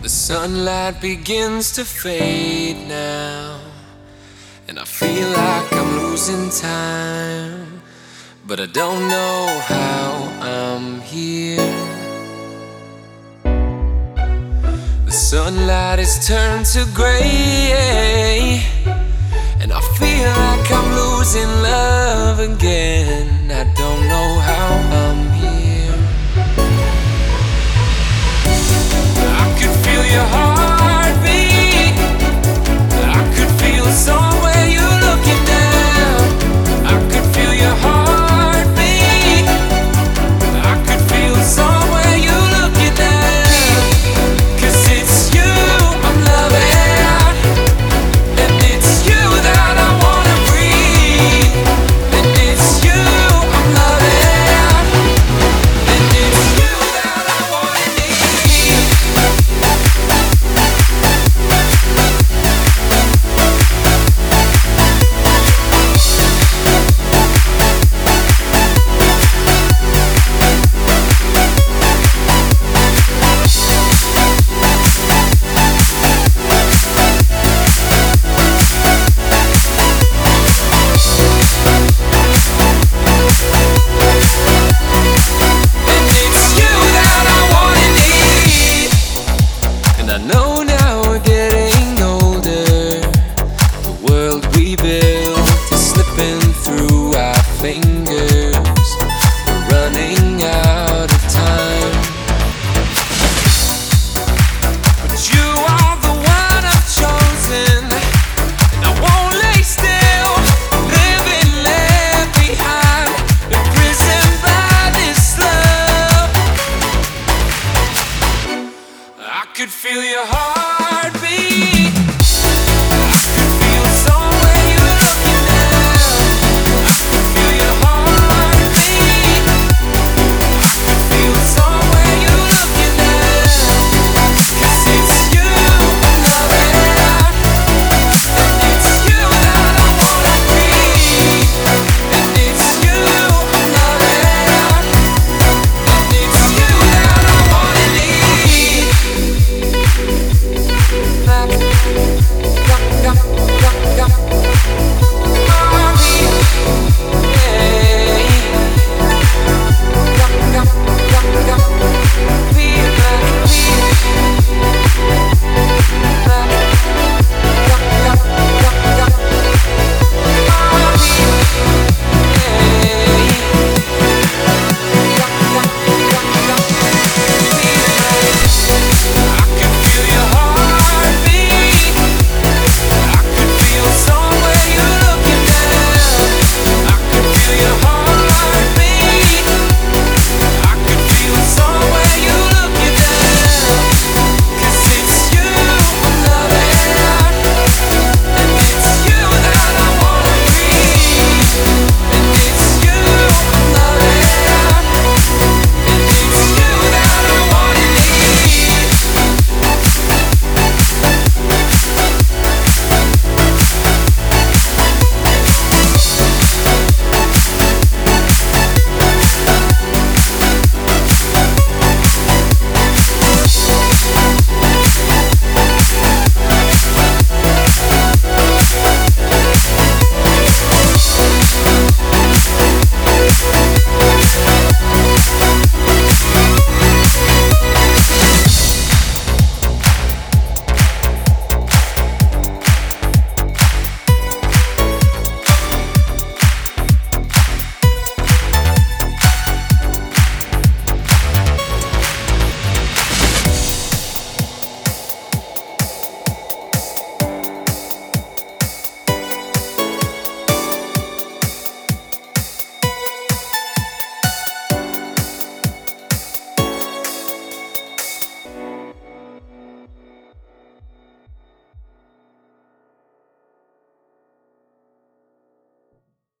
The sunlight begins to fade now, and I feel like I'm losing time, but I don't know how I'm here. The sunlight is turned to gray, and I feel like I'm losing love again. I don't know how I'm here. I could feel your heartbeat. I could feel somewhere you looking down. I could feel your heartbeat. I could feel somewhere you looking down. 'Cause it's you I'm loving, and it's you that I wanna breathe. And it's you I'm loving, and it's you that I wanna need. I know now we're getting older. The world we built is slipping through our fingers. We're running out of time. But you are the one I've chosen, and I won't lay still, living left behind, imprisoned by this love. I could feel your heart.